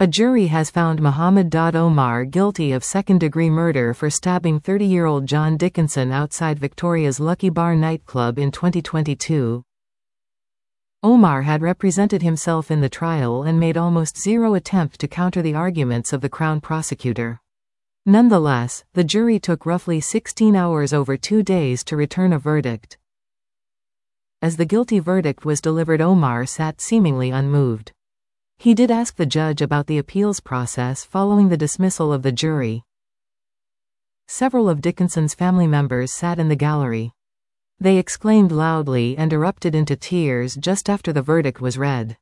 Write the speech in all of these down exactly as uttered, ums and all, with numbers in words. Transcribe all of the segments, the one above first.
A jury has found Mohammed Omar guilty of second-degree murder for stabbing thirty-year-old John Dickinson outside Victoria's Lucky Bar nightclub in twenty twenty-two. Omar had represented himself in the trial and made almost zero attempt to counter the arguments of the Crown prosecutor. Nonetheless, the jury took roughly sixteen hours over two days to return a verdict. As the guilty verdict was delivered, Omar sat seemingly unmoved. He did ask the judge about the appeals process following the dismissal of the jury. Several of Dickinson's family members sat in the gallery. They exclaimed loudly and erupted into tears just after the verdict was read.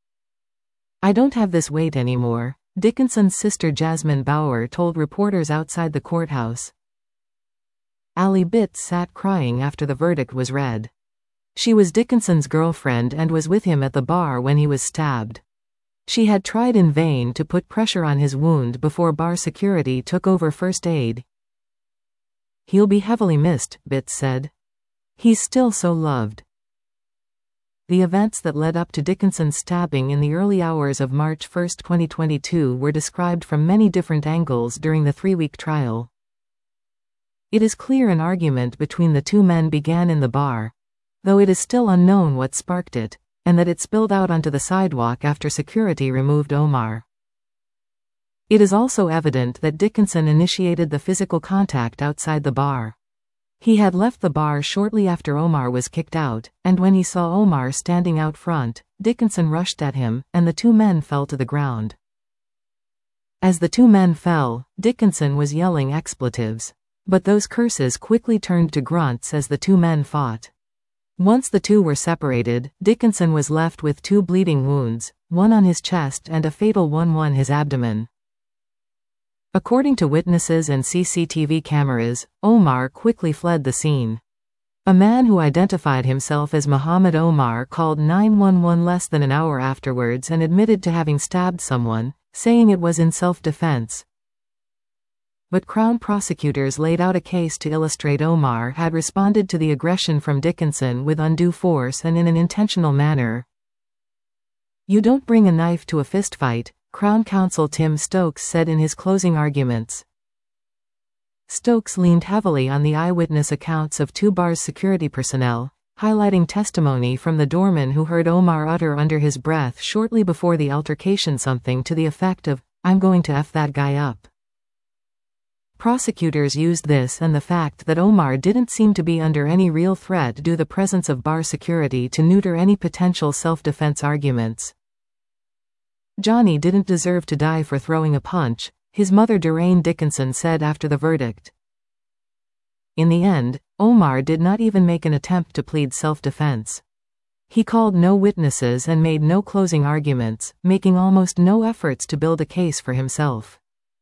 "I don't have this weight anymore," Dickinson's sister Jasmine Bauer told reporters outside the courthouse. Ali Bitts sat crying after the verdict was read. She was Dickinson's girlfriend and was with him at the bar when he was stabbed. She had tried in vain to put pressure on his wound before bar security took over first aid. "He'll be heavily missed," Bitts said. "He's still so loved." The events that led up to Dickinson's stabbing in the early hours of March first, twenty twenty-two were described from many different angles during the three-week trial. It is clear an argument between the two men began in the bar, though it is still unknown what sparked it, and that it spilled out onto the sidewalk after security removed Omar. It is also evident that Dickinson initiated the physical contact outside the bar. He had left the bar shortly after Omar was kicked out, and when he saw Omar standing out front, Dickinson rushed at him, and the two men fell to the ground. As the two men fell, Dickinson was yelling expletives. But those curses quickly turned to grunts as the two men fought. Once the two were separated, Dickinson was left with two bleeding wounds, one on his chest and a fatal one on his abdomen. According to witnesses and C C T V cameras, Omar quickly fled the scene. A man who identified himself as Mohammed Omar called nine one one less than an hour afterwards and admitted to having stabbed someone, saying it was in self-defense. But Crown prosecutors laid out a case to illustrate Omar had responded to the aggression from Dickinson with undue force and in an intentional manner. "You don't bring a knife to a fistfight," Crown counsel Tim Stokes said in his closing arguments. Stokes leaned heavily on the eyewitness accounts of two bar's security personnel, highlighting testimony from the doorman who heard Omar utter under his breath shortly before the altercation something to the effect of, "I'm going to F that guy up." Prosecutors used this and the fact that Omar didn't seem to be under any real threat due to the presence of bar security to neuter any potential self-defense arguments. "Johnny didn't deserve to die for throwing a punch," his mother Doreen Dickinson said after the verdict. In the end, Omar did not even make an attempt to plead self-defense. He called no witnesses and made no closing arguments, making almost no efforts to build a case for himself.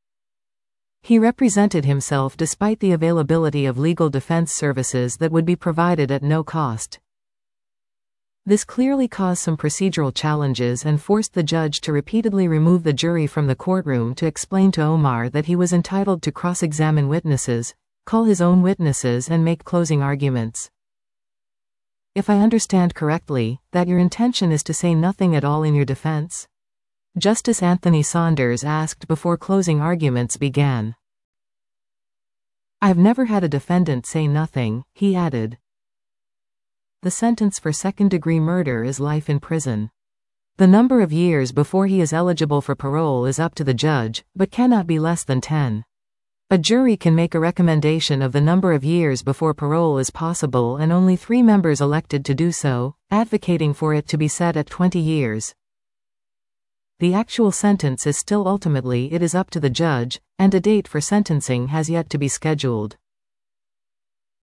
He represented himself despite the availability of legal defense services that would be provided at no cost. This clearly caused some procedural challenges and forced the judge to repeatedly remove the jury from the courtroom to explain to Omar that he was entitled to cross-examine witnesses, call his own witnesses and make closing arguments. "If I understand correctly, that your intention is to say nothing at all in your defense?" Justice Anthony Saunders asked before closing arguments began. "I've never had a defendant say nothing," he added. The sentence for second-degree murder is life in prison. The number of years before he is eligible for parole is up to the judge, but cannot be less than ten. A jury can make a recommendation of the number of years before parole is possible, and only three members elected to do so, advocating for it to be set at twenty years. The actual sentence is still ultimately it is up to the judge, and a date for sentencing has yet to be scheduled.